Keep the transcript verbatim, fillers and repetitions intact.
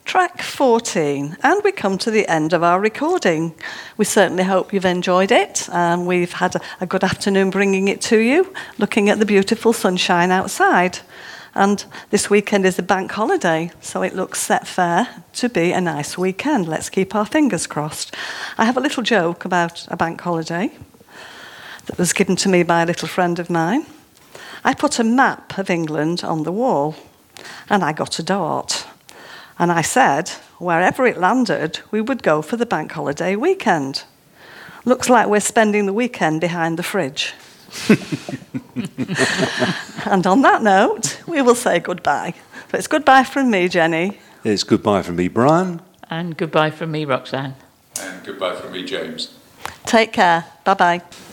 track fourteen, and we come to the end of our recording. We certainly hope you've enjoyed it. Um, we've had a, a good afternoon bringing it to you, looking at the beautiful sunshine outside. And this weekend is a bank holiday, so it looks set fair to be a nice weekend. Let's keep our fingers crossed. I have a little joke about a bank holiday that was given to me by a little friend of mine. I put a map of England on the wall, and I got a dart. And I said, wherever it landed, we would go for the bank holiday weekend. Looks like we're spending the weekend behind the fridge. And on that note, we will say goodbye. So it's goodbye from me, Jenny. It's goodbye from me, Brian. And goodbye from me, Roxanne. And goodbye from me, James. Take care. Bye-bye.